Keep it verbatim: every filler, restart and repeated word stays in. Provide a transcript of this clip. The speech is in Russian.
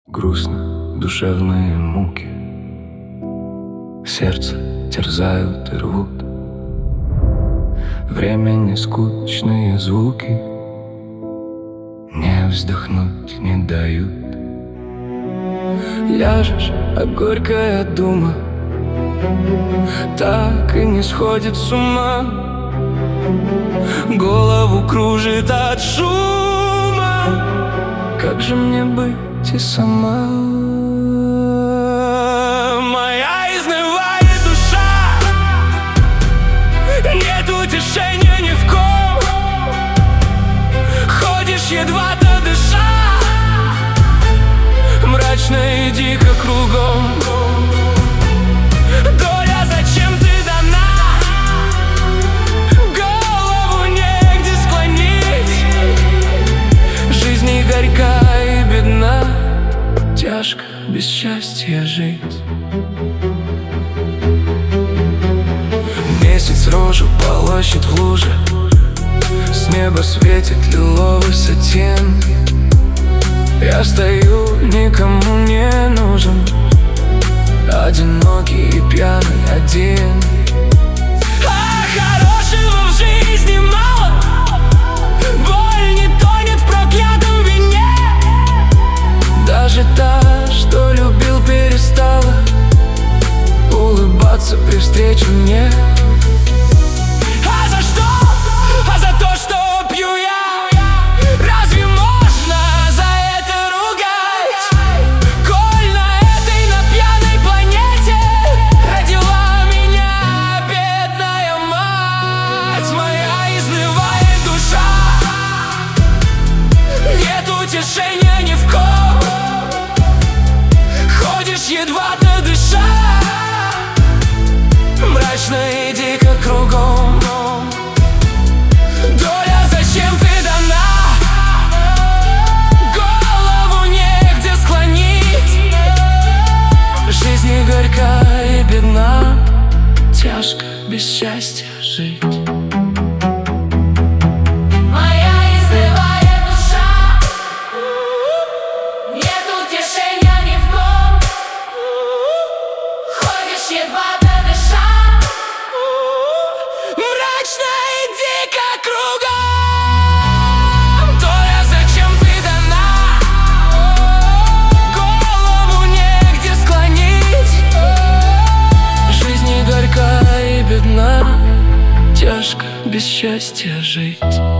Грустно, душевные муки сердце терзают и рвут. Времени скучные звуки не вздохнуть не дают. Ляжешь, а горькая дума так и не сходит с ума. Голову кружит от шума. Как же мне быть и сама? Моя изнывает душа, нет утешения ни в ком. Ходишь едва-то дыша, мрачно и дико кругом. Доля, зачем ты дана? Голову негде склонить. Жизнь не горька и бедна, тяжко без счастья жить. Месяц рожу полощет в луже, с неба светит лиловый сатин. Я стою, никому не нужен, одинокий и пьяный один. А хорошего в жизни мало, боль не тонет в проклятом вине. Даже та, что любил, перестала улыбаться при встрече мне. А за что? А за то, что пью я. Разве можно за это ругать? Коль на этой, на пьяной планете родила меня бедная мать. Моя изнывает душа, нет утешения ни в ком. Ходишь едва-то дыша, мрачно и дико кругом. Доля, зачем ты дана? Голову негде склонить. Жизнь не горька и бедна, тяжко без счастья жить. Моя изнывает душа, нет утешения ни в ком. Ходишь едва-то дыша, Мрачно и дико кругом. Доля, зачем ты дана? Голову негде склонить. Жизнь не горька и бедна, тяжко без счастья жить.